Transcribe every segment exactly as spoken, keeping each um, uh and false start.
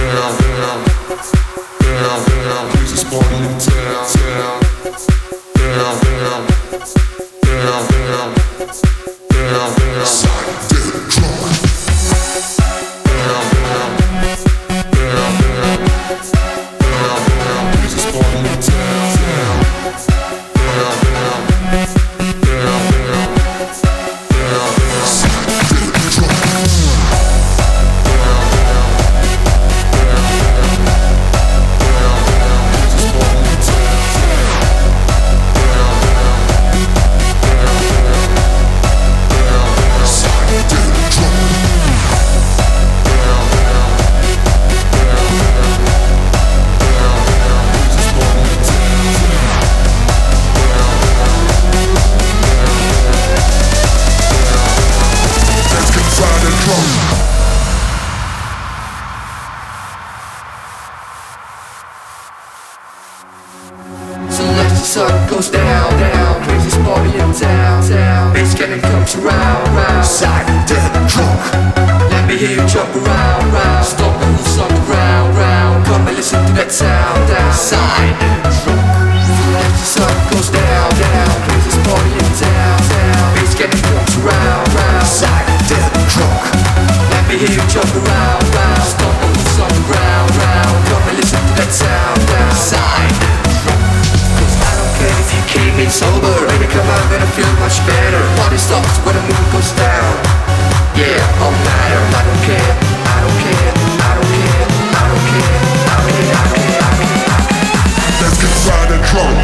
Sun goes down, down, craziest party in town, town. Bass cannon comes round, round. Side dead drunk. Let me hear you jump around, round. Stop the hooves on the ground, round. Come and listen to that sound, down. Side drunk. Sun goes down, down, craziest party in town, town. Bass cannon comes round, round. Side dead drunk. Let me hear you jump around, round. Stop the hooves on the ground, round. Come and listen to that sound, down. Side drunk. If you came in sober, baby, come on, gonna feel much better. Party stops when the moon goes down. Yeah, all matter, I don't care, I don't care, I don't care, I don't care, I don't care, I don't care, I don't care, I don't care. Let's get inside and drunk.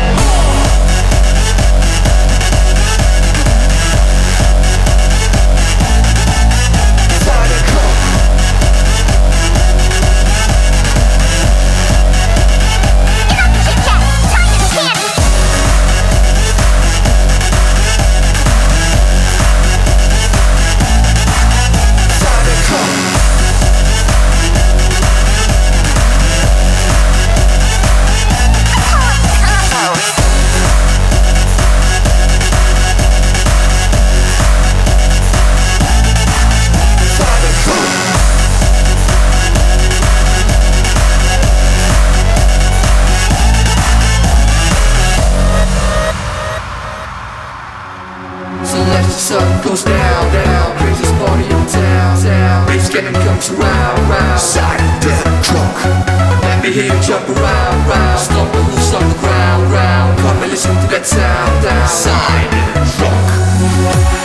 Sun goes down, down, craziest party in town, town. Bass cannon comes round, round. Side dead drunk. Let me hear you jump around, round. Stop the hooves on the ground, round. Come and listen to that sound, down. Side drunk.